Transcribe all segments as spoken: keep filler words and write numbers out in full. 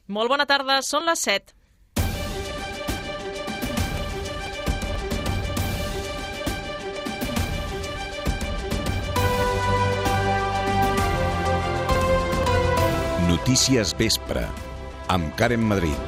Molt bona tarda, són les set. Notícies Vespre, amb Karen Madrid.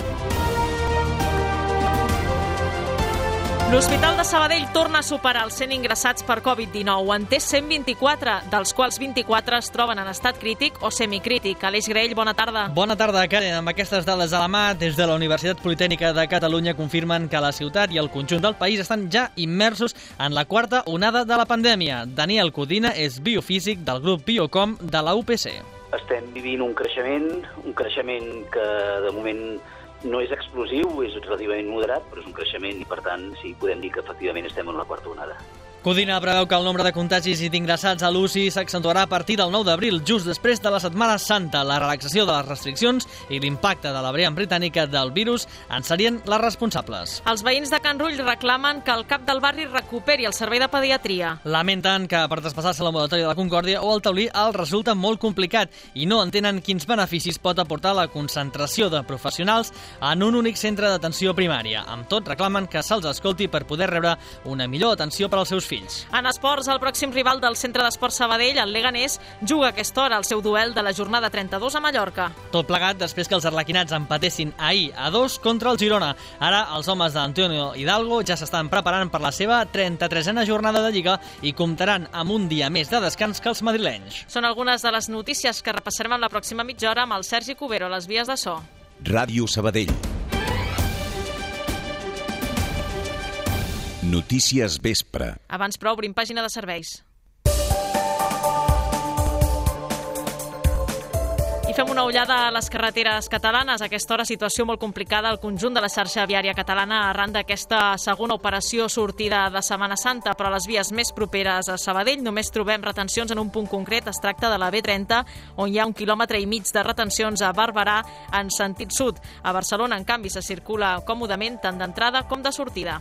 L'Hospital de Sabadell torna a superar els cent ingressats per covid dinou. En té cent vint-i-quatre, dels quals vint-i-quatre es troben en estat crític o semicrític. Aleix Grell, bona tarda. Bona tarda, Karen. Amb aquestes dades a la mà, des de la Universitat Politècnica de Catalunya confirmen que la ciutat i el conjunt del país estan ja immersos en la quarta onada de la pandèmia. Daniel Codina és biofísic del grup Biocom de la U P C. Estem vivint un creixement, un creixement que de moment no és explosiu, és relativament moderat, però és un creixement i, per tant, sí, podem dir que efectivament estem en la quarta onada. Codina preveu que el nombre de contagis i d'ingressats a l'U C I s'accentuarà a partir del nou d'abril, just després de la Setmana Santa. La relaxació de les restriccions i l'impacte de la variant britànica del virus en serien les responsables. Els veïns de Can Rull reclamen que el cap del barri recuperi el servei de pediatria. Lamenten que per desplaçar-se a l'ambulatori de la Concòrdia o al Taulí els resulta molt complicat i no entenen quins beneficis pot aportar la concentració de professionals en un únic centre d'atenció primària. Amb tot, reclamen que se'ls escolti per poder rebre una millor atenció per als seus fills. En esports, el pròxim rival del Centre d'Esport Sabadell, el Leganés, juga a aquesta hora el seu duel de la jornada trenta-dos a Mallorca. Tot plegat després que els arlequinats empatessin ahir a dos contra el Girona. Ara els homes d'Antonio Hidalgo ja s'estan preparant per la seva trenta-tresena jornada de Lliga i comptaran amb un dia més de descans que els madrilenys. Són algunes de les notícies que repassarem en la pròxima mitja hora amb el Sergi Cubero a les vies de so. Ràdio Sabadell. Notícies Vespre. Abans però obrim pàgina de serveis. I fem una ullada a les carreteres catalanes. A aquesta hora, situació molt complicada al conjunt de la xarxa viària catalana arran d'aquesta segona operació sortida de Setmana Santa, però a les vies més properes a Sabadell només trobem retencions en un punt concret. Es tracta de la B trenta, on hi ha un quilòmetre i mig de retencions a Barberà en sentit sud. A Barcelona, en canvi, se circula còmodament tant d'entrada com de sortida.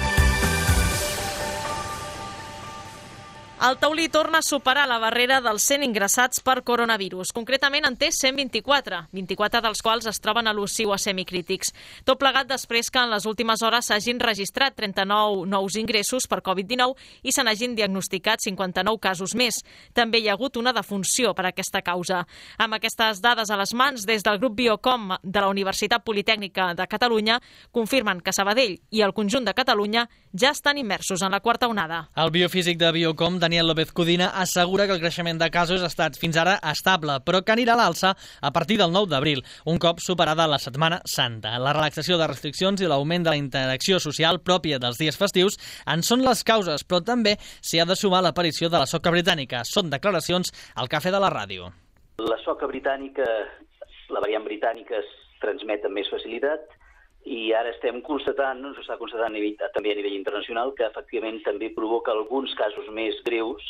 El Taulí torna a superar la barrera dels cent ingressats per coronavirus. Concretament en té cent vint-i-quatre, vint-i-quatre dels quals es troben a l'U C I o a semicrítics. Tot plegat després que en les últimes hores s'hagin registrat trenta-nou nous ingressos per covid dinou i se n'hagin diagnosticat cinquanta-nou casos més. També hi ha hagut una defunció per aquesta causa. Amb aquestes dades a les mans, des del grup Biocom de la Universitat Politècnica de Catalunya confirmen que Sabadell i el conjunt de Catalunya ja estan immersos en la quarta onada. El biofísic de Biocom, Daniel López Codina, assegura que el creixement de casos ha estat fins ara estable, però que anirà a l'alça a partir del nou d'abril, un cop superada la Setmana Santa. La relaxació de restriccions i l'augment de la interacció social pròpia dels dies festius en són les causes, però també s'hi ha de sumar l'aparició de la soca britànica. Són declaracions al Cafè de la Ràdio. La soca britànica, la variant britànica, es transmet amb més facilitat i ara estem constatant, no s'està constatant a nivell, també a nivell internacional, que efectivament també provoca alguns casos més greus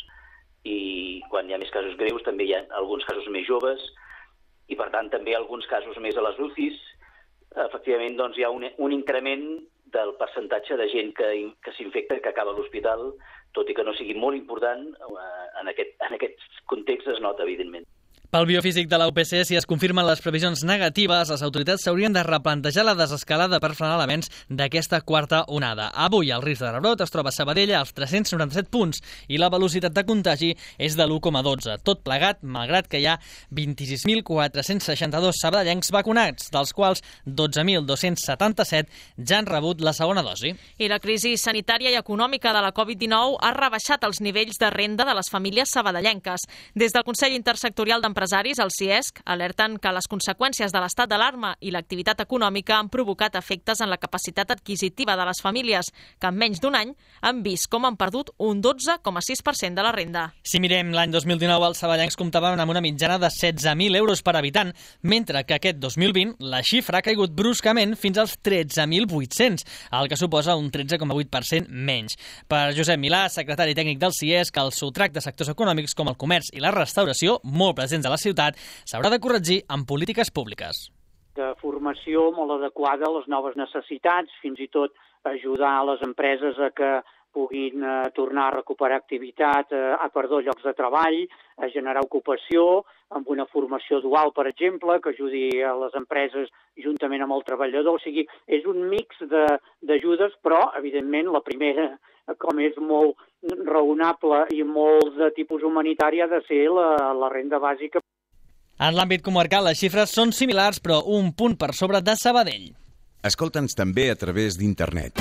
i quan hi ha més casos greus també hi ha alguns casos més joves i per tant també alguns casos més a les U C Is. Efectivament doncs hi ha un, un increment del percentatge de gent que, que s'infecta i que acaba a l'hospital, tot i que no sigui molt important, en aquest, en aquest context es nota evidentment. Pel biofísic de la U P C, si es confirmen les previsions negatives, les autoritats s'haurien de replantejar la desescalada per frenar l'avenç d'aquesta quarta onada. Avui el risc de rebrot es troba a Sabadell als tres-cents noranta-set punts i la velocitat de contagi és de l'u coma dotze. Tot plegat, malgrat que hi ha vint-i-sis mil quatre-cents seixanta-dos sabadellencs vacunats, dels quals dotze mil dos-cents setanta-set ja han rebut la segona dosi. I la crisi sanitària i econòmica de la covid dinou ha rebaixat els nivells de renda de les famílies sabadellenques. Des del Consell Intersectorial d'Empresaris, el C I E S C, alerten que les conseqüències de l'estat d'alarma i l'activitat econòmica han provocat efectes en la capacitat adquisitiva de les famílies, que en menys d'un any han vist com han perdut un dotze coma sis per cent de la renda. Si mirem l'any dos mil dinou, els sabadellencs comptaven amb una mitjana de setze mil euros per habitant, mentre que aquest dos mil vint la xifra ha caigut bruscament fins als tretze mil vuit-cents, el que suposa un tretze coma vuit per cent menys. Per Josep Milà, secretari tècnic del C I E S C, el sotrac de sectors econòmics com el comerç i la restauració, molt presents a la ciutat, s'haurà de corregir amb polítiques públiques. De formació molt adequada a les noves necessitats, fins i tot ajudar a les empreses a que puguin eh, tornar a recuperar activitat, eh, a perdó, llocs de treball, a generar ocupació, amb una formació dual, per exemple, que ajudi a les empreses juntament amb el treballador. O sigui, és un mix d'ajudes, però, evidentment, la primera, com és molt raonable i molt de tipus humanitari, ha de ser la, la renda bàsica. En l'àmbit comarcal, les xifres són similars, però un punt per sobre de Sabadell. Escolta'ns també a través d'internet.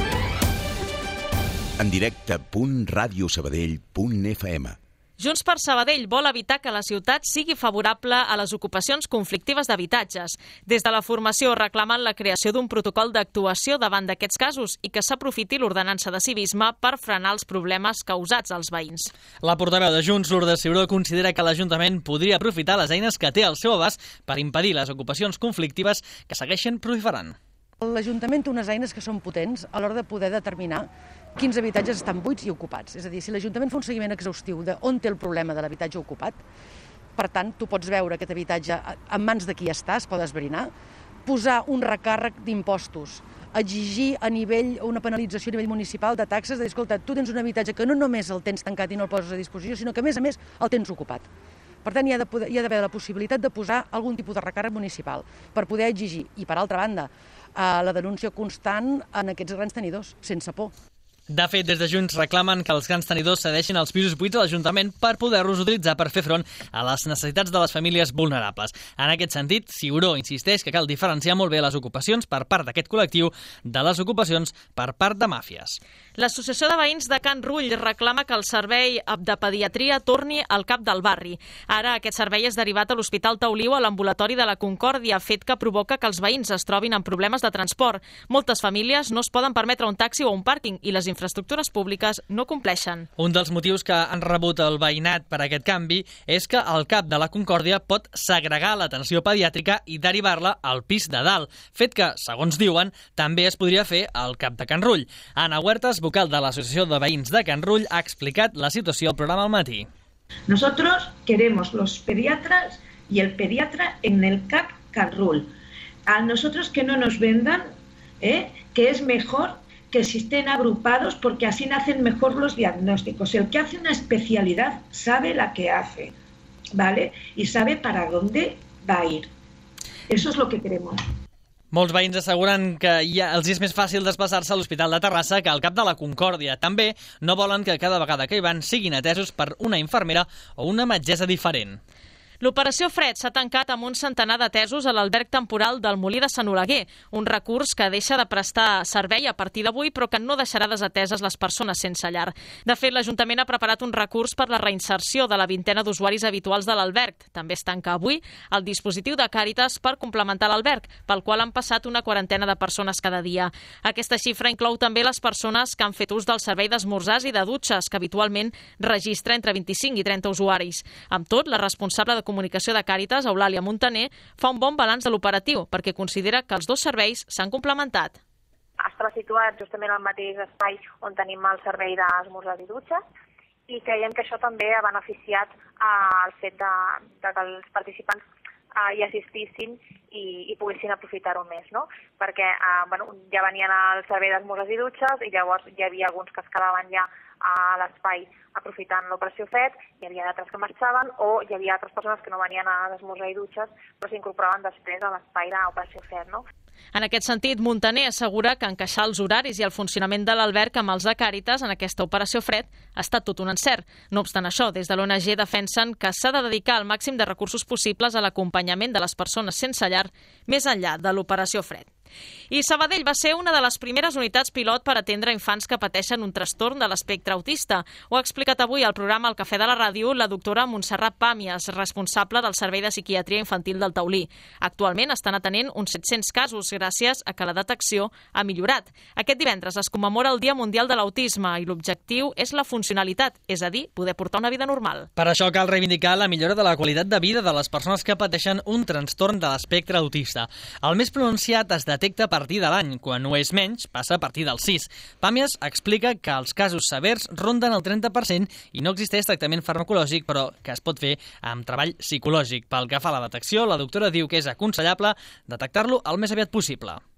En directe punt radiosabadell punt f m. Junts per Sabadell vol evitar que la ciutat sigui favorable a les ocupacions conflictives d'habitatges. Des de la formació reclamen la creació d'un protocol d'actuació davant d'aquests casos i que s'aprofiti l'ordenança de civisme per frenar els problemes causats als veïns. La portaveu de Junts, Lourdes Ciuró, considera que l'Ajuntament podria aprofitar les eines que té al seu abast per impedir les ocupacions conflictives que segueixen proliferant. L'Ajuntament té unes eines que són potents a l'hora de poder determinar quins habitatges estan buits i ocupats. És a dir, si l'Ajuntament fa un seguiment exhaustiu de on té el problema de l'habitatge ocupat, per tant, tu pots veure aquest habitatge en mans de qui està, es pot esbrinar, posar un recàrrec d'impostos, exigir a nivell, una penalització a nivell municipal de taxes, de dir, escolta, tu tens un habitatge que no només el tens tancat i no el poses a disposició, sinó que, a més a més, el tens ocupat. Per tant, hi ha d'haver la possibilitat de posar algun tipus de recàrrec municipal per poder exigir. I, per altra banda, la denúncia constant en aquests grans tenidors, sense por. De fet, des de Junts reclamen que els grans tenidors cedeixin els pisos buits a l'Ajuntament per poder-los utilitzar per fer front a les necessitats de les famílies vulnerables. En aquest sentit, Ciuró insisteix que cal diferenciar molt bé les ocupacions per part d'aquest col·lectiu de les ocupacions per part de màfies. L'Associació de Veïns de Can Rull reclama que el servei de pediatria torni al cap del barri. Ara aquest servei és derivat a l'Hospital Tauliu a l'ambulatori de la Concòrdia, fet que provoca que els veïns es trobin amb problemes de transport. Moltes famílies no es poden permetre un taxi o un pàrquing i les infraestructures públiques no compleixen. Un dels motius que han rebut el veïnat per aquest canvi és que el cap de la Concòrdia pot segregar l'atenció pediàtrica i derivar-la al pis de dalt, fet que, segons diuen, també es podria fer al cap de Can Rull. Anna Huertas, vocal de l'Associació de Veïns de Can Rull, ha explicat la situació al programa al matí. Nosotros queremos los pediatras y el pediatra en el C A P Can Rull. A nosotros que no nos vendan, ¿eh? que es mejor que si estén agrupados porque así hacen mejor los diagnósticos. El que hace una especialidad sabe la que hace, ¿vale? Y sabe para dónde va a ir. Eso es lo que queremos. Molts veïns asseguren que ja els és més fàcil desplaçar-se a l'Hospital de Terrassa que al cap de la Concòrdia. També no volen que cada vegada que hi van siguin atesos per una infermera o una metgessa diferent. L'Operació Fred s'ha tancat amb un centenar d'atesos a l'alberg temporal del Molí de Sant Oleguer, un recurs que deixa de prestar servei a partir d'avui però que no deixarà desateses les persones sense llar. De fet, l'Ajuntament ha preparat un recurs per la reinserció de la vintena d'usuaris habituals de l'alberg. També es tanca avui el dispositiu de Càritas per complementar l'alberg, pel qual han passat una quarantena de persones cada dia. Aquesta xifra inclou també les persones que han fet ús del servei d'esmorzars i de dutxes, que habitualment registra entre vint-i-cinc i trenta usuaris. Amb tot, la responsable de comunicació de Càritas, Eulàlia Montaner, fa un bon balanç de l'operatiu perquè considera que els dos serveis s'han complementat. Està situat justament al mateix espai on tenim el servei d'esmorzars i dutxes i creiem que això també ha beneficiat el fet de, de que els participants eh, hi assistissin i, i poguessin aprofitar-ho més, no? Perquè eh, bueno, ja venien al servei d'esmorzars i dutxes i llavors hi havia alguns que es quedaven ja a l'espai aprofitant l'operació Fred, hi havia d'altres que marxaven o hi havia altres persones que no venien a l'esmorzar i dutxes però s'incorporaven després a l'espai d'operació Fred, no? En aquest sentit, Montaner assegura que encaixar els horaris i el funcionament de l'alberg amb els de Càritas en aquesta operació Fred ha estat tot un encert. No obstant això, des de l'O N G defensen que s'ha de dedicar el màxim de recursos possibles a l'acompanyament de les persones sense llar més enllà de l'operació Fred. I Sabadell va ser una de les primeres unitats pilot per atendre infants que pateixen un trastorn de l'espectre autista. Ho ha explicat avui al programa El Cafè de la Ràdio la doctora Montserrat Pàmies, responsable del Servei de Psiquiatria Infantil del Taulí. Actualment estan atenent uns set-cents casos gràcies a que la detecció ha millorat. Aquest divendres es commemora el Dia Mundial de l'Autisme i l'objectiu és la funcionalitat, és a dir, poder portar una vida normal. Per això cal reivindicar la millora de la qualitat de vida de les persones que pateixen un trastorn de l'espectre autista. El més pronunciat es detecta a partir de l'any, quan ho és menys, passa a partir del sis. Pàmies explica que els casos severs ronden el trenta per cent i no existeix tractament farmacològic, però que es pot fer amb treball psicològic. Pel que fa a la detecció, la doctora diu que és aconsellable detectar-lo el més aviat possible.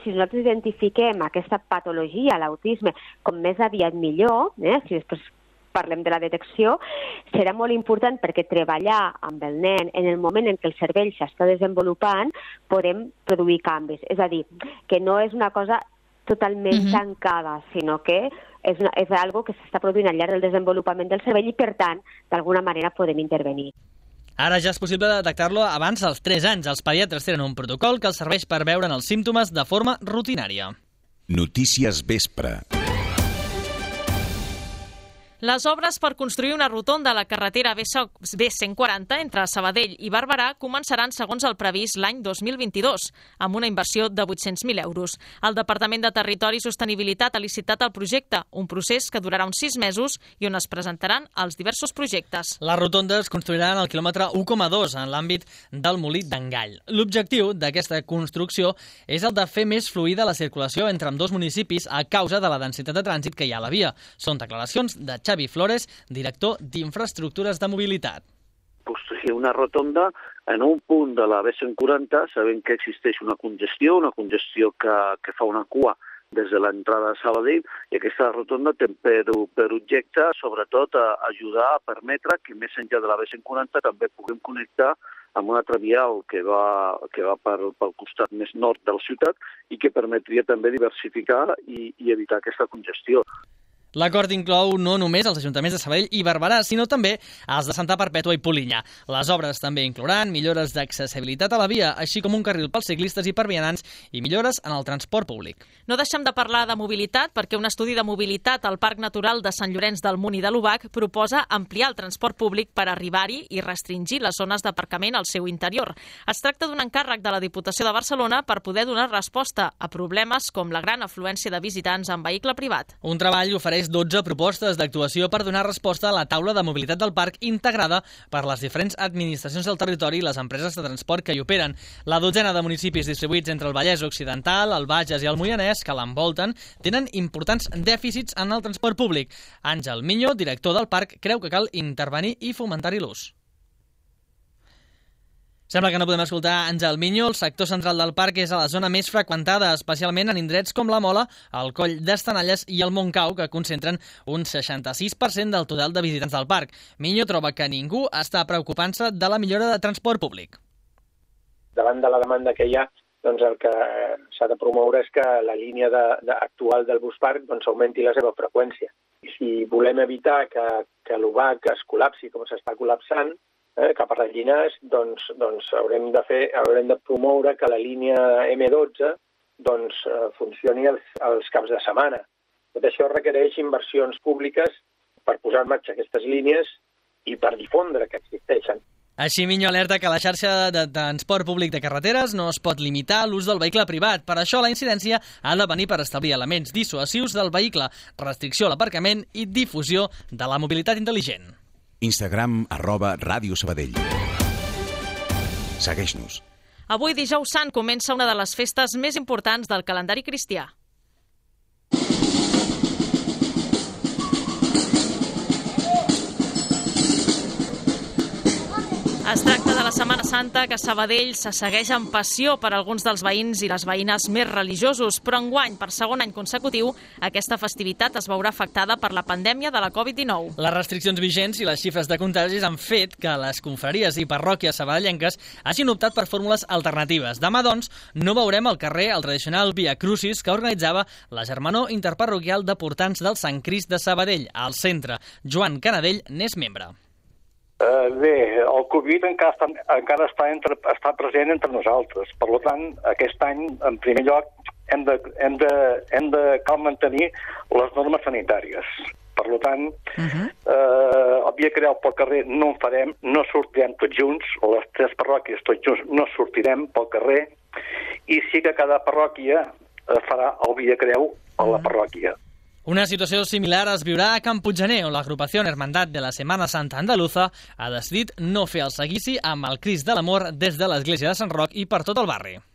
si nosaltres identifiquem aquesta patologia, l'autisme, com més aviat millor, eh, si després parlem de la detecció, serà molt important perquè treballar amb el nen en el moment en què el cervell s'està desenvolupant podem produir canvis. És a dir, que no és una cosa totalment uh-huh. tancada, sinó que és, una, és algo que s'està produint al llarg del desenvolupament del cervell i, per tant, d'alguna manera podem intervenir. Ara ja és possible detectar-lo abans dels tres anys. Els pediatres tenen un protocol que els serveix per veure'n els símptomes de forma rutinària. Notícies Vespre. Les obres per construir una rotonda a la carretera B cent quaranta entre Sabadell i Barberà començaran segons el previst l'any dos mil vint-i-dos, amb una inversió de vuit-cents mil euros. El Departament de Territori i Sostenibilitat ha licitat el projecte, un procés que durarà uns sis mesos i on es presentaran els diversos projectes. La rotonda es construirà en el quilòmetre u coma dos, en l'àmbit del Molí d'en Gall. L'objectiu d'aquesta construcció és el de fer més fluida la circulació entre ambdós municipis a causa de la densitat de trànsit que hi ha a la via. Són declaracions de Xavi Flores, director d'Infraestructures de Mobilitat. Construir una rotonda en un punt de la B cent quaranta, sabent que existeix una congestió, una congestió que, que fa una cua des de l'entrada de Sabadell, i aquesta rotonda té per, per objecte, sobretot, a ajudar a permetre que més enllà de la B cent quaranta també puguem connectar amb un altre vial que va, que va per, pel costat més nord de la ciutat i que permetria també diversificar i, i evitar aquesta congestió. L'acord inclou no només els ajuntaments de Sabadell i Barberà, sinó també els de Santa Perpètua i Polinyà. Les obres també inclouran millores d'accessibilitat a la via, així com un carril pels ciclistes i per vianants i millores en el transport públic. No deixem de parlar de mobilitat perquè un estudi de mobilitat al Parc Natural de Sant Llorenç del Munt i de l'Obac proposa ampliar el transport públic per arribar-hi i restringir les zones d'aparcament al seu interior. Es tracta d'un encàrrec de la Diputació de Barcelona per poder donar resposta a problemes com la gran afluència de visitants en vehicle privat. Un treball ofereix dotze propostes d'actuació per donar resposta a la taula de mobilitat del parc integrada per les diferents administracions del territori i les empreses de transport que hi operen. La dotzena de municipis distribuïts entre el Vallès Occidental, el Bages i el Moianès, que l'envolten, tenen importants dèficits en el transport públic. Àngel Miño, director del parc, creu que cal intervenir i fomentar-hi l'ús. Sembla que no podem escoltar Àngel Miño. El sector central del parc és a la zona més freqüentada, especialment en indrets com la Mola, el Coll d'Estanalles i el Montcau, que concentren un seixanta-sis per cent del total de visitants del parc. Miño troba que ningú està preocupant-se de la millora de transport públic. Davant de la demanda que hi ha, doncs el que s'ha de promoure és que la línia de, de, actual del bus parc doncs, augmenti la seva freqüència. I si volem evitar que, que l'U B A C es col·lapsi com s'està col·lapsant, Eh, cap a Rellinars, doncs, doncs haurem de fer, haurem de promoure que la línia eme dotze doncs, eh, funcioni els, els caps de setmana. Tot això requereix inversions públiques per posar en marxa aquestes línies i per difondre que existeixen. Així, Miño alerta que la xarxa de transport públic de carreteres no es pot limitar a l'ús del vehicle privat. Per això, la incidència ha de venir per establir elements dissuasius del vehicle, restricció a l'aparcament i difusió de la mobilitat intel·ligent. Instagram, arroba Ràdio Sabadell. Segueix-nos. Avui, dijous sant, comença una de les festes més importants del calendari cristià. Es tracta de la Setmana Santa, que a Sabadell se segueix amb passió per alguns dels veïns i les veïnes més religiosos, però enguany, per segon any consecutiu, aquesta festivitat es veurà afectada per la pandèmia de la covid dinou. Les restriccions vigents i les xifres de contagis han fet que les confraries i parròquies sabadellenques hagin optat per fórmules alternatives. Demà, doncs, no veurem al carrer el tradicional Via Crucis que organitzava la Germanor Interparroquial de Portants del Sant Crist de Sabadell, al centre. Joan Canadell n'és membre. Uh, bé, el Covid encara està, encara està, entre, està present entre nosaltres. Per tant, aquest any, en primer lloc, hem de, hem de, hem de cal mantenir les normes sanitàries. Per tant, uh-huh. uh, el Via Creu pel carrer no en farem, no sortirem tots junts, o les tres parròquies tots junts no sortirem pel carrer, i sí que cada parròquia uh, farà el Via Creu a la parròquia. Una situació similar es viurà a Can Puiggener, on l'agrupació Hermandad de la Setmana Santa Andaluza ha decidit no fer el seguici amb el Crist de l'Amor des de l'església de Sant Roc i per tot el barri.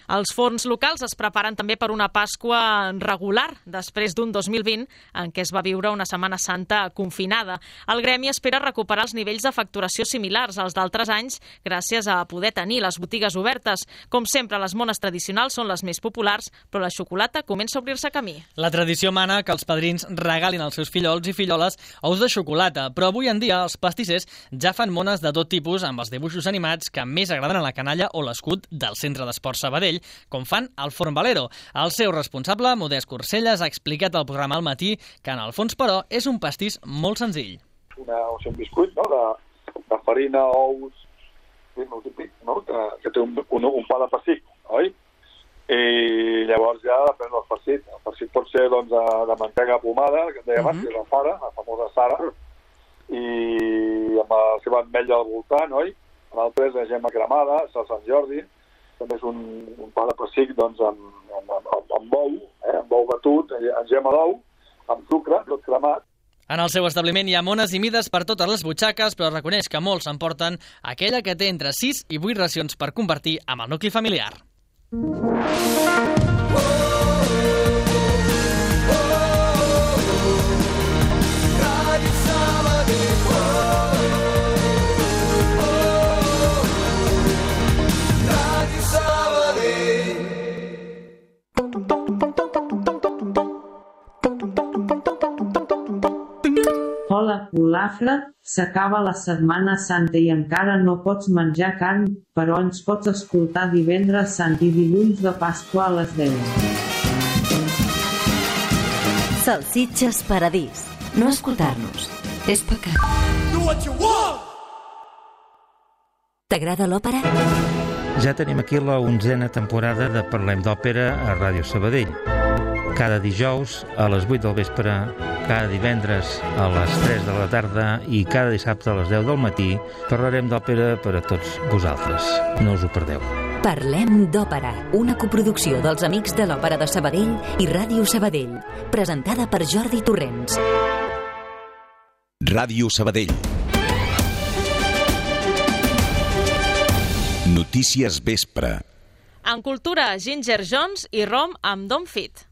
Els forns locals es preparen també per una Pasqua regular, després d'un dos mil vint en què es va viure una Setmana Santa confinada. El gremi espera recuperar els nivells de facturació similars als d'altres anys gràcies a poder tenir les botigues obertes. Com sempre, les mones tradicionals són les més populars, però la xocolata comença a obrir-se camí. La tradició mana que els padrins regalin als seus fillols i filloles ous de xocolata, però avui en dia els pastissers ja fan mones de tot tipus amb els dibuixos animats que més agraden a la canalla o l'escut del Centre d'Esports Sabadell, com fan al Forn Valero. El seu responsable, Modest Corcelles, ha explicat al programa al matí que en el fons, però, és un pastís molt senzill. Una, un biscuit, no?, de, de farina, ous, sí, no, típic, no?, que, que té un, un, un pa de pessic, oi? I llavors ja depèn del farcit. El farcit pot ser, doncs, de, de mantega pomada, que deia abans, que és la Sara, la famosa Sara, i amb la seva ametlla al voltant, oi? L'altre és la gema cremada, és el Sant Jordi, també és un, un pa de pessic, doncs, amb, amb, amb, amb bou, eh? amb bou batut, amb gema d'ou, amb sucre, tot cremat. En el seu establiment hi ha mones i mides per totes les butxaques, però reconeix que molts s'emporten aquella que té entre sis i vuit racions per convertir amb el nucli familiar. Hola, Olafra, s'acaba la Setmana Santa i encara no pots menjar carn, però ens pots escoltar divendres sant i dilluns de Pasqua a les deu. Salsitxes Paradís. No escoltar-nos és pecat. T'agrada l'òpera? Ja tenim aquí la onzena temporada de Parlem d'Òpera a Ràdio Sabadell. Cada dijous a les vuit del vespre, cada divendres a les tres de la tarda i cada dissabte a les deu del matí parlarem d'òpera per a tots vosaltres. No us ho perdeu. Parlem d'Òpera, una coproducció dels Amics de l'Òpera de Sabadell i Ràdio Sabadell, presentada per Jordi Torrents. Ràdio Sabadell. Notícies vespre. En cultura, Ginger Jones i Rom amb Don't Fit.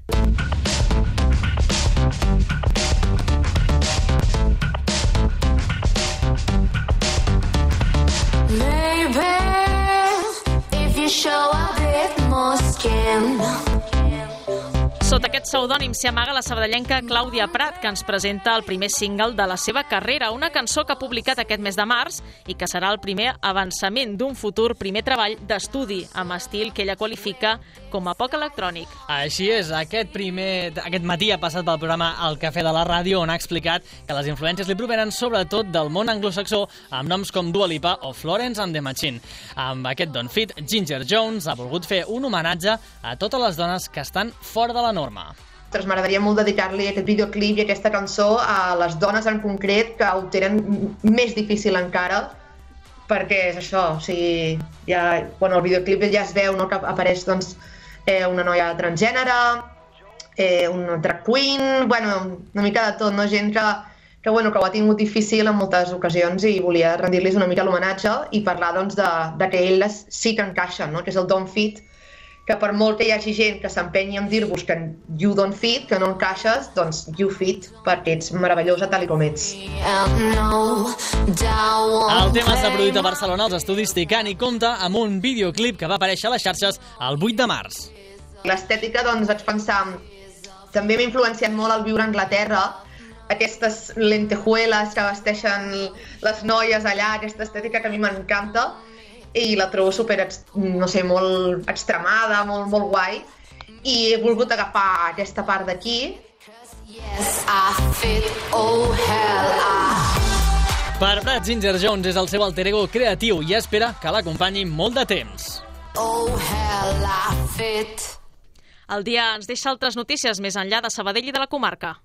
Maybe if you show a bit more skin. Sota aquest pseudònim s'hi amaga la sabadellenca Clàudia Prat, que ens presenta el primer single de la seva carrera, una cançó que ha publicat aquest mes de març i que serà el primer avançament d'un futur primer treball d'estudi amb estil que ella qualifica com a poc electrònic. Així és, aquest primer aquest matí ha passat pel programa El Cafè de la Ràdio, on ha explicat que les influències li provenen sobretot del món anglosaxó, amb noms com Dua Lipa o Florence and the Machine. Amb aquest Don't Fit, Ginger Jones ha volgut fer un homenatge a totes les dones que estan fora de la norma. M'agradaria molt dedicar-li aquest videoclip i aquesta cançó a les dones en concret que ho tenen més difícil encara, perquè és això, o sigui, ja, bueno, el videoclip ja es veu, no, que apareix doncs, eh, una noia transgènere, eh, una drag queen, bueno, una mica de tot, no? Gent que, que, bueno, que ho ha tingut difícil en moltes ocasions i volia rendir-los una mica l'homenatge i parlar doncs, de, de que elles sí que encaixen, no? Que és el Don't Fit, que per molt que hi hagi gent que s'empenyi en dir-vos que you don't fit, que no encaixes, doncs you fit, perquè ets meravellosa tal i com ets. El tema està produït a Barcelona als estudis Tican i compta amb un videoclip que va aparèixer a les xarxes el vuit de març. L'estètica, doncs, vaig pensar, també m'ha influenciat molt el viure a Anglaterra, aquestes lentejueles que vesteixen les noies allà, aquesta estètica que a mi m'encanta, i la trobo super, no sé, molt extremada, molt, molt guai, i he volgut agafar aquesta part d'aquí. Per Prat, Ginger Jones és el seu alter ego creatiu i espera que l'acompanyi molt de temps. El dia ens deixa altres notícies més enllà de Sabadell i de la comarca.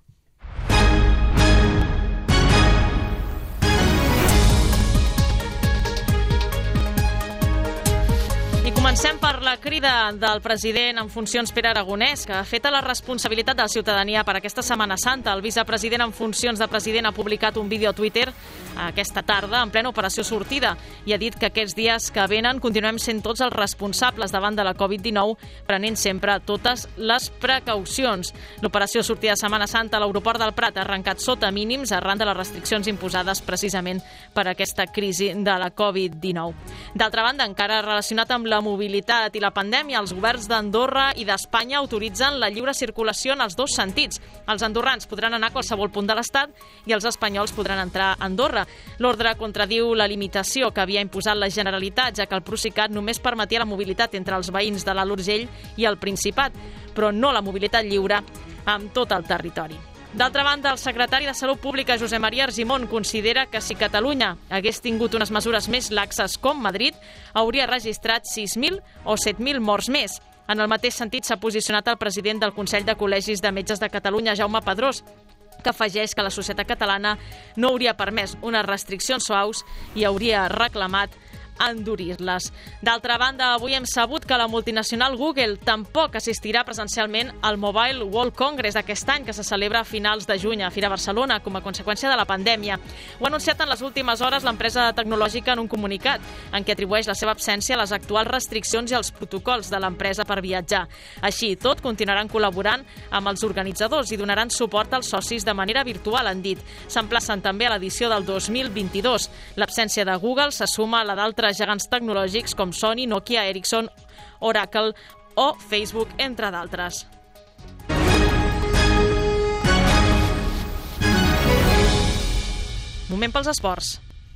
Comencem per la crida del president en funcions Pere Aragonès, que ha fet a la responsabilitat de la ciutadania per aquesta Setmana Santa. El vicepresident en funcions de president ha publicat un vídeo a Twitter aquesta tarda, en plena operació sortida, i ha dit que aquests dies que venen continuem sent tots els responsables davant de la covid dinou, prenent sempre totes les precaucions. L'operació sortida de Setmana Santa a l'aeroport del Prat ha arrencat sota mínims arran de les restriccions imposades precisament per aquesta crisi de la covid dinou. D'altra banda, encara relacionat amb la mobilitat i la pandèmia, els governs d'Andorra i d'Espanya autoritzen la lliure circulació en els dos sentits. Els andorrans podran anar a qualsevol punt de l'Estat i els espanyols podran entrar a Andorra. L'ordre contradiu la limitació que havia imposat la Generalitat, ja que el Procicat només permetia la mobilitat entre els veïns de l'Alt Urgell i el Principat, però no la mobilitat lliure amb tot el territori. D'altra banda, el secretari de Salut Pública, Josep Maria Argimon, considera que si Catalunya hagués tingut unes mesures més laxes com Madrid, hauria registrat sis mil o set mil morts més. En el mateix sentit s'ha posicionat el president del Consell de Col·legis de Metges de Catalunya, Jaume Pedrós, que afegeix que la societat catalana no hauria permès unes restriccions suaus i hauria reclamat endurir-les. D'altra banda, avui hem sabut que la multinacional Google tampoc assistirà presencialment al Mobile World Congress d'aquest any, que se celebra a finals de juny a Fira Barcelona com a conseqüència de la pandèmia. Ho ha anunciat en les últimes hores l'empresa tecnològica en un comunicat, en què atribueix la seva absència a les actuals restriccions i als protocols de l'empresa per viatjar. Així i tot, continuaran col·laborant amb els organitzadors i donaran suport als socis de manera virtual, han dit. S'emplacen també a l'edició del dos mil vint-i-dos. L'absència de Google se suma a la d'altres gegants tecnològics com Sony, Nokia, Ericsson, Oracle o Facebook, entre d'altres. Moment pels esports.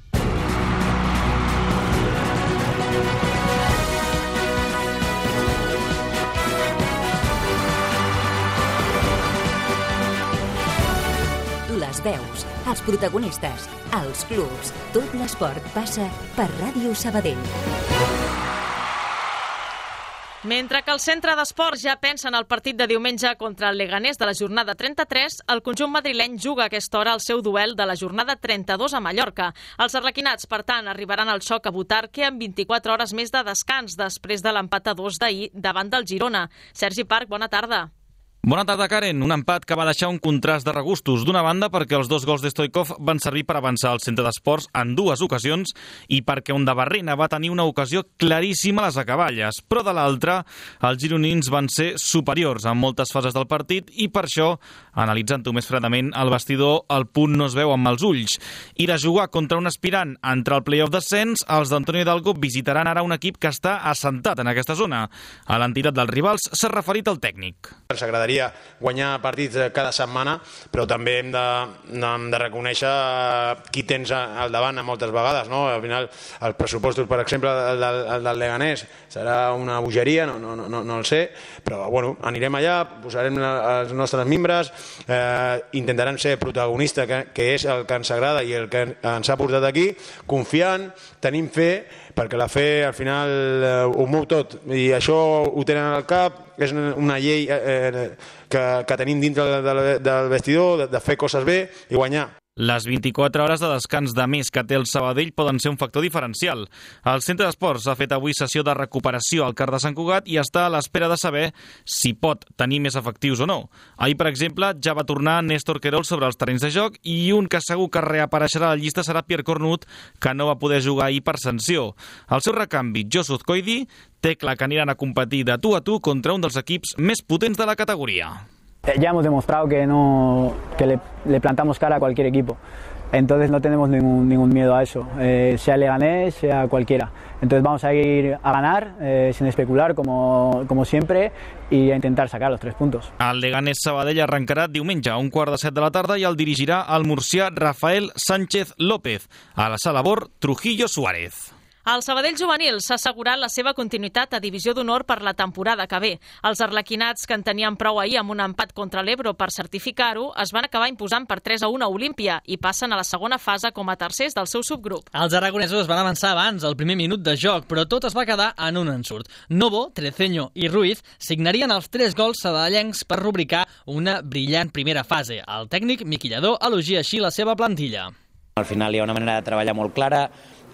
Les veus, els protagonistes, els clubs, tot l'esport passa per Ràdio Sabadell. Mentre que el centre d'esports ja pensa en el partit de diumenge contra el Leganés de la jornada trenta-tres, el conjunt madrileny juga a aquesta hora el seu duel de la jornada trenta-dos a Mallorca. Els arlequinats, per tant, arribaran al xoc a Butarque amb vint-i-quatre hores més de descans després de l'empat a dos d'ahir davant del Girona. Sergi Parc, bona tarda. Bona tarda, Karen. Un empat que va deixar un contrast de regustos. D'una banda, perquè els dos gols de Stoikov van servir per avançar al centre d'esports en dues ocasions i perquè Ondabarrena va tenir una ocasió claríssima a les acaballes. Però de l'altra, els gironins van ser superiors en moltes fases del partit i per això, analitzant-ho més fredament, al vestidor el punt no es veu amb els ulls. I de jugar contra un aspirant a entrar al play-off d'ascens, els d'Antonio Hidalgo visitaran ara un equip que està assentat en aquesta zona. A l'entitat dels rivals s'ha referit el tècnic. Ens agradaria guanyar partits cada setmana, però també hem de, hem de reconèixer qui tens al davant moltes vegades, no? Al final, els pressupostos, per exemple, el del, el del Leganés serà una bogeria, no, no, no, no el sé, però bueno, anirem allà, posarem els nostres membres, eh, intentarem ser protagonistes, que, que és el que ens agrada i el que ens ha portat aquí, confiant, tenim fe, perquè la fe al final eh, ho mou tot i això ho tenen al cap, és una llei eh, que, que tenim dintre del, del vestidor, de, de fer coses bé i guanyar. Les vint-i-quatre hores de descans de més que té el Sabadell poden ser un factor diferencial. El centre d'esports ha fet avui sessió de recuperació al CAR de Sant Cugat i està a l'espera de saber si pot tenir més efectius o no. Ahir, per exemple, ja va tornar Néstor Querol sobre els terrenys de joc i un que segur que reapareixerà a la llista serà Pierre Cornut, que no va poder jugar ahir per sanció. El seu recanvi, Josu Uzcoidi, té clar que aniran a competir de tu a tu contra un dels equips més potents de la categoria. Ya hemos demostrado que, no, que le, le plantamos cara a cualquier equipo, entonces no tenemos ningún, ningún miedo a eso, eh, sea Leganés, sea cualquiera. Entonces vamos a ir a ganar, eh, sin especular, como, como siempre, y a intentar sacar los tres puntos. El Leganés Sabadell arrencarà diumenge a un quart de set de la tarda i el dirigirà el murcià Rafael Sánchez López. A la sala Bor, Trujillo Suárez. El Sabadell Juvenil s'ha assegurat la seva continuïtat a Divisió d'Honor per la temporada que ve. Els arlequinats, que en tenien prou ahir amb un empat contra l'Ebro per certificar-ho, es van acabar imposant per tres a un a Olímpia i passen a la segona fase com a tercers del seu subgrup. Els aragonesos van avançar abans, al primer minut de joc, però tot es va quedar en un ensurt. Novo, Treceño i Ruiz signarien els tres gols sabadellencs per rubricar una brillant primera fase. El tècnic Miquillador elogia així la seva plantilla. Al final hi ha una manera de treballar molt clara,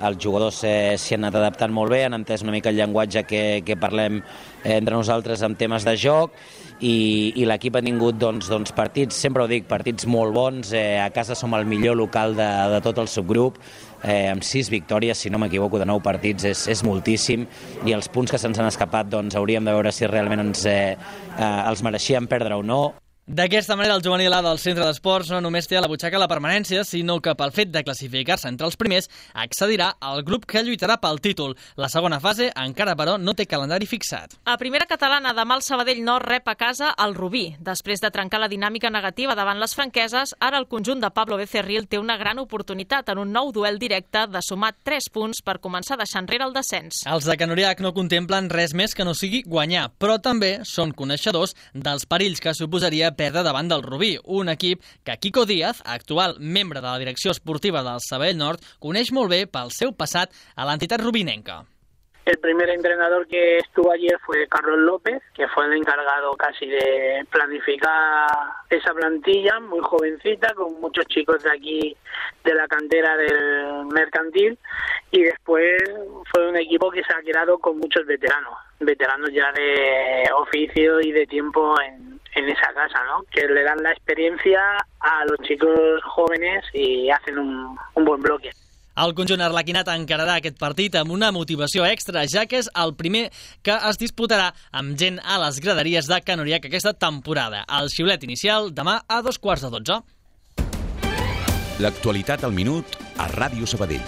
els jugadors eh, s'hi han anat adaptant molt bé, han entès una mica el llenguatge que, que parlem eh, entre nosaltres en temes de joc, i, i l'equip ha tingut doncs, doncs, partits, sempre ho dic, partits molt bons. Eh, a casa som el millor local de, de tot el subgrup, eh, amb sis victòries, si no m'equivoco, de nou partits, és, és moltíssim, i els punts que se'ns han escapat doncs, hauríem de veure si realment ens, eh, eh, els mereixíem perdre o no. D'aquesta manera, el juvenil A del Centre d'Esports no només té a la butxaca la permanència, sinó que pel fet de classificar-se entre els primers accedirà al grup que lluitarà pel títol. La segona fase encara, però, no té calendari fixat. A primera catalana, demà el Sabadell Nord rep a casa el Rubí. Després de trencar la dinàmica negativa davant les franqueses, ara el conjunt de Pablo Becerril té una gran oportunitat en un nou duel directe de sumar tres punts per començar a deixar enrere el descens. Els de Canoriac no contemplen res més que no sigui guanyar, però també són coneixedors dels perills que suposaria perdre davant del Rubí, un equip que Quico Díaz, actual membre de la direcció esportiva del Sabadell Nord, coneix molt bé pel seu passat a l'entitat rubinenca. El primer entrenador que estuvo ayer fue Carlos López, que fue el encargado casi de planificar esa plantilla, muy jovencita, con muchos chicos de aquí, de la cantera del Mercantil, y después fue un equipo que se ha quedado con muchos veteranos, veteranos ya de oficio y de tiempo en, en esa casa, ¿no? Que le dan la experiencia a los chicos jóvenes y hacen un, un buen bloque. El conjunt arlequinat encararà aquest partit amb una motivació extra, ja que és el primer que es disputarà amb gent a les graderies de Canoriac aquesta temporada. El xiulet inicial demà a dos quarts de dotze. L'actualitat al minut a Ràdio Sabadell.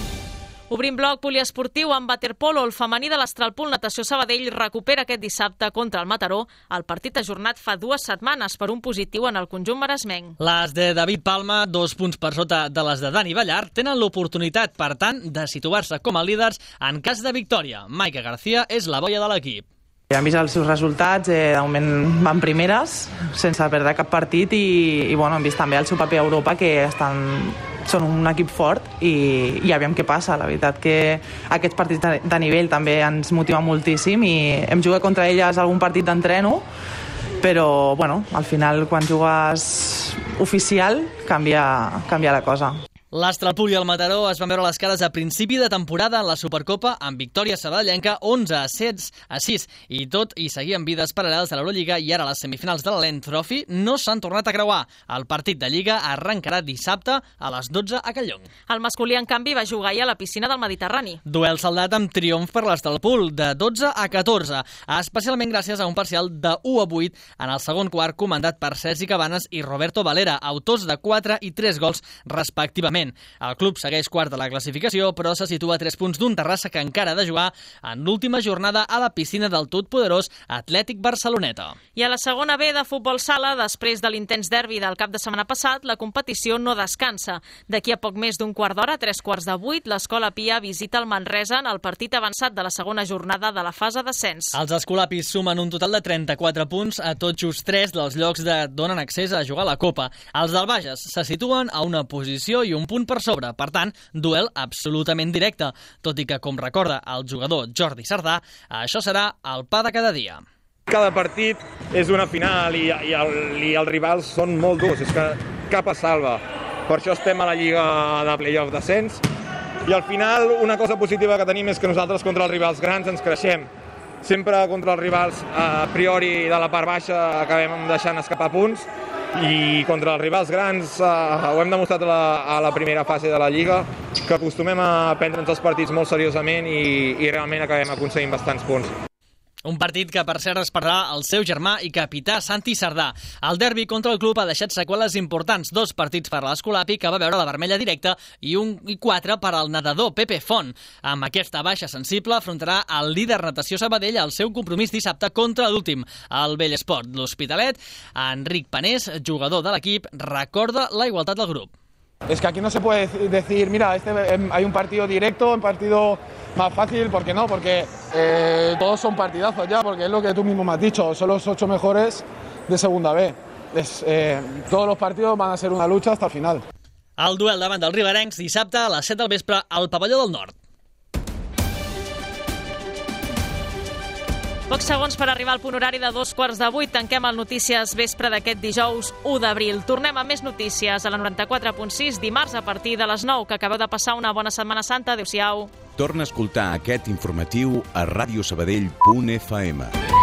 Obrim bloc poliesportiu amb waterpolo. El femení de l'Astralpool Natació Sabadell recupera aquest dissabte contra el Mataró. El partit ajornat fa dues setmanes per un positiu en el conjunt maresmenc. Les de David Palma, dos punts per sota de les de Dani Ballart, tenen l'oportunitat, per tant, de situar-se com a líders en cas de victòria. Maica García és la boia de l'equip. Han vist els seus resultats, eh, de moment van primeres, sense perdre cap partit, i, i bueno, hem vist també el seu paper a Europa, que estan, són un equip fort, i, i aviam què passa. La veritat que aquests partits de, de nivell també ens motiven moltíssim, i hem jugat contra elles algun partit d'entreno, però bueno, al final quan jugues oficial canvia, canvia la cosa. L'Astralpool i el Mataró es van veure les cares a principi de temporada en la Supercopa amb victòria sabadellenca onze a sis, i tot i seguien vides paral·leles a l'Eurolliga, i ara les semifinals de la Lent Trophy no s'han tornat a creuar. El partit de Lliga arrencarà dissabte a les dotze a Callong. El masculí, en canvi, va jugar ahir a la piscina del Mediterrani. Duel saldat amb triomf per l'Astralpool, de dotze a catorze, especialment gràcies a un parcial de u a vuit en el segon quart, comandat per Sergi Cabanes i Roberto Valera, autors de quatre i tres gols respectivament. El club segueix quart de la classificació, però se situa a tres punts d'un Terrassa que encara ha de jugar en l'última jornada a la piscina del totpoderós Atlètic Barceloneta. I a la segona B de futbol sala, després de l'intens derbi del cap de setmana passat, la competició no descansa. D'aquí a poc més d'un quart d'hora, a tres quarts de vuit, l'Escola Pia visita el Manresa en el partit avançat de la segona jornada de la fase d'ascens. Els escolapis sumen un total de trenta-quatre punts, a tot just tres dels llocs que donen accés a jugar a la Copa. Els del Bages se situen a una posició i un punt per sobre, per tant, duel absolutament directe, tot i que, com recorda el jugador Jordi Sardà, això serà el pa de cada dia. Cada partit és una final i, i, el, i els rivals són molt durs, és que cap es salva. Per això estem a la Lliga de Playoff d'ascens, i al final una cosa positiva que tenim és que nosaltres contra els rivals grans ens creixem. Sempre contra els rivals a priori de la part baixa acabem deixant escapar punts, i contra els rivals grans eh, ho hem demostrat a la, a la primera fase de la Lliga, que acostumem a prendre'ns els partits molt seriosament i, i realment acabem aconseguint bastants punts. Un partit que, per cert, esperarà el seu germà i capità Santi Sardà. El derbi contra el club ha deixat seqüeles importants, dos partits per a l'Escolapi, que va veure la vermella directa, i un i quatre per al nedador Pepe Font. Amb aquesta baixa sensible afrontarà el líder Natació Sabadell al seu compromís dissabte contra l'últim, el Bellesport. L'Hospitalet, Enric Panés, jugador de l'equip, recorda la igualtat del grup. Es que aquí no se puede decir, mira, este, hay un partido directo, un partido más fácil, ¿por qué no? Porque eh, todos son partidazos ya, porque es lo que tú mismo me has dicho, son los ocho mejores de segunda B. Es, eh, todos los partidos van a ser una lucha hasta el final. El duel davant dels riberencs dissabte a les set del vespre al Pavelló del Nord. Pocs segons per arribar al punt horari de dos quarts de vuit. Tanquem el Notícies Vespre d'aquest dijous u d'abril. Tornem amb més notícies a la noranta-quatre punt sis dimarts a partir de les nou. Que acabeu de passar una bona Setmana Santa. Adéu-siau. Torna a escoltar aquest informatiu a radiosabadell punt f m.